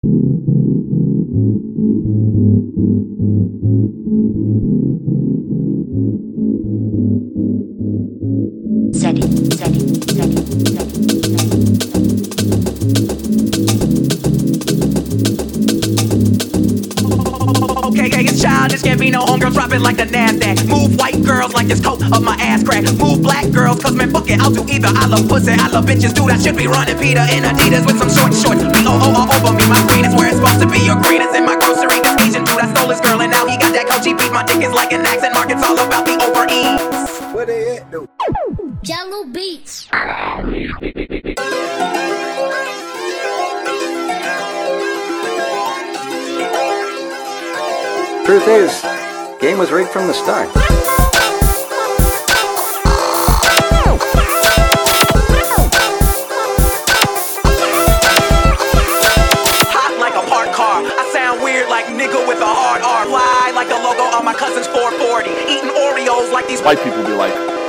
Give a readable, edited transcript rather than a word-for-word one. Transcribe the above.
Okay, it's childish, can't be no homegirl, drop it like the NASDAQ. Move white girls like this coat of my ass crack. Move black girls, cause man, fuck it, I'll do either. I love pussy, I love bitches, dude, I should be running Peter in Adidas with some short shorts. B-O-O all over me, my green is where it's supposed to be. Your green is in my grocery, this Asian dude, I stole his girl and now he got that Coachy beat. My dick is like an accent mark, it's all about the over-eats. Where they at, though? Jello Beats. Truth is, game was rigged from the start. Hot like a parked car. I sound weird like nigga with a hard R. Fly like the logo on my cousin's 440. Eating Oreos like these White people be like,